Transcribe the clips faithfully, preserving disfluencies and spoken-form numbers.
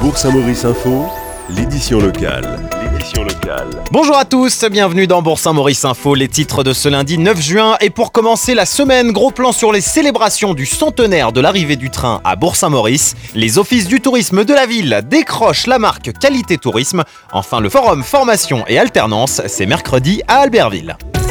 Bourg-Saint-Maurice Info, l'édition locale. L'édition locale. Bonjour à tous, bienvenue dans Bourg-Saint-Maurice Info, les titres de ce lundi neuf juin. Et pour commencer la semaine, gros plan sur les célébrations du centenaire de l'arrivée du train à Bourg-Saint-Maurice. Les offices du tourisme de la ville décrochent la marque Qualité Tourisme. Enfin, le forum Formation et Alternance, c'est mercredi à Albertville.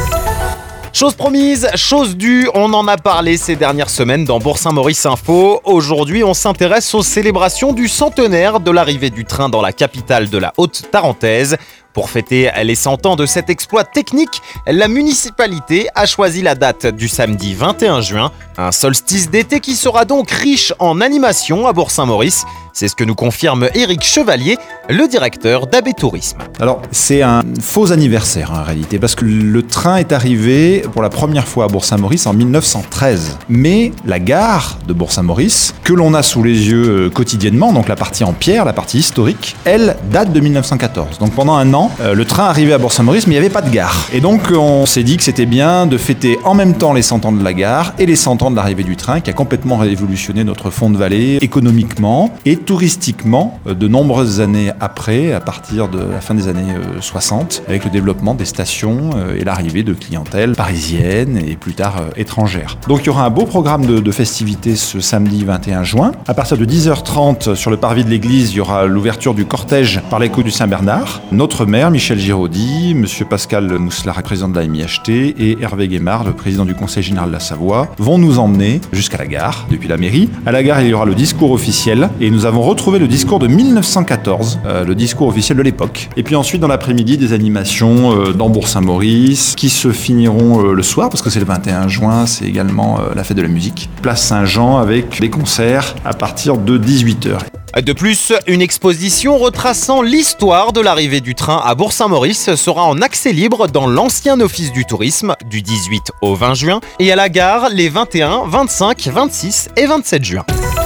Chose promise, chose due, on en a parlé ces dernières semaines dans Bourg-Saint-Maurice Info. Aujourd'hui, on s'intéresse aux célébrations du centenaire de l'arrivée du train dans la capitale de la Haute-Tarentaise. Pour fêter les cent ans de cet exploit technique, la municipalité a choisi la date du samedi vingt et un juin, un solstice d'été qui sera donc riche en animations à Bourg-Saint-Maurice. C'est ce que nous confirme Éric Chevalier, le directeur d'A B Tourisme. Alors, c'est un faux anniversaire en réalité, parce que le train est arrivé pour la première fois à Bourg-Saint-Maurice en mille neuf cent treize. Mais la gare de Bourg-Saint-Maurice, que l'on a sous les yeux quotidiennement, donc la partie en pierre, la partie historique, elle date de mille neuf cent quatorze. Donc pendant un an, euh, le train arrivait à Bourg-Saint-Maurice, mais il n'y avait pas de gare. Et donc on s'est dit que c'était bien de fêter en même temps les cent ans de la gare et les cent ans de l'arrivée du train, qui a complètement révolutionné notre fond de vallée économiquement et touristiquement de nombreuses années après, à partir de la fin des années soixante, avec le développement des stations et l'arrivée de clientèle parisienne et plus tard étrangère. Donc il y aura un beau programme de, de festivités ce samedi vingt et un juin. À partir de dix heures trente, sur le parvis de l'église, il y aura l'ouverture du cortège par l'écho du Saint-Bernard. Notre maire, Michel Giraudy, monsieur Pascal Mousselar, président de la M I H T, et Hervé Guémard, le président du Conseil général de la Savoie, vont nous emmener jusqu'à la gare, depuis la mairie. À la gare, il y aura le discours officiel, et nous avons retrouvé le discours de mille neuf cent quatorze, euh, le discours officiel de l'époque. Et puis ensuite, dans l'après-midi, des animations euh, dans Bourg-Saint-Maurice, qui se finiront euh, le soir, parce que c'est le vingt et un juin, c'est également euh, la fête de la musique. Place Saint-Jean, avec des concerts à partir de dix-huit heures. De plus, une exposition retraçant l'histoire de l'arrivée du train à Bourg-Saint-Maurice sera en accès libre dans l'ancien office du tourisme du dix-huit au vingt juin et à la gare les vingt et un, vingt-cinq, vingt-six et vingt-sept juin.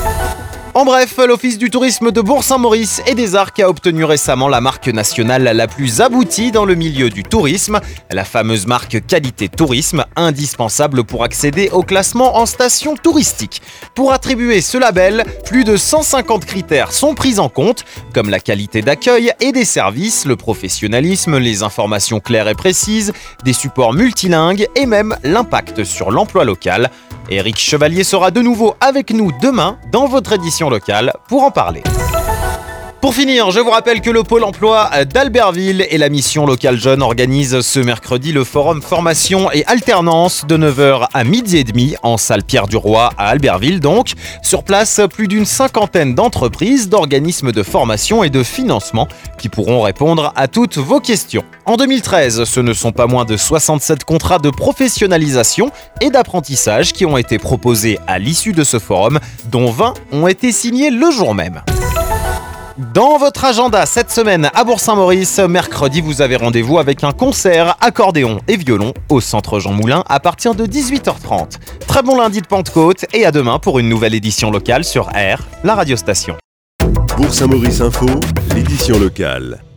En bref, l'Office du tourisme de Bourg-Saint-Maurice et des Arcs a obtenu récemment la marque nationale la plus aboutie dans le milieu du tourisme, la fameuse marque Qualité Tourisme, indispensable pour accéder au classement en station touristique. Pour attribuer ce label, plus de cent cinquante critères sont pris en compte, comme la qualité d'accueil et des services, le professionnalisme, les informations claires et précises, des supports multilingues et même l'impact sur l'emploi local. Éric Chevalier sera de nouveau avec nous demain dans votre édition locale pour en parler. Pour finir, je vous rappelle que le Pôle emploi d'Albertville et la mission locale jeune organisent ce mercredi le forum formation et alternance de neuf heures à midi et demi en salle Pierre-du-Roi à Albertville donc. Sur place, plus d'une cinquantaine d'entreprises, d'organismes de formation et de financement qui pourront répondre à toutes vos questions. En deux mille treize, ce ne sont pas moins de soixante-sept contrats de professionnalisation et d'apprentissage qui ont été proposés à l'issue de ce forum, dont vingt ont été signés le jour même. Dans votre agenda cette semaine à Bourg-Saint-Maurice, mercredi vous avez rendez-vous avec un concert accordéon et violon au Centre Jean Moulin à partir de dix-huit heures trente. Très bon lundi de Pentecôte et à demain pour une nouvelle édition locale sur R, la radiostation. Bourg-Saint-Maurice Info, l'édition locale.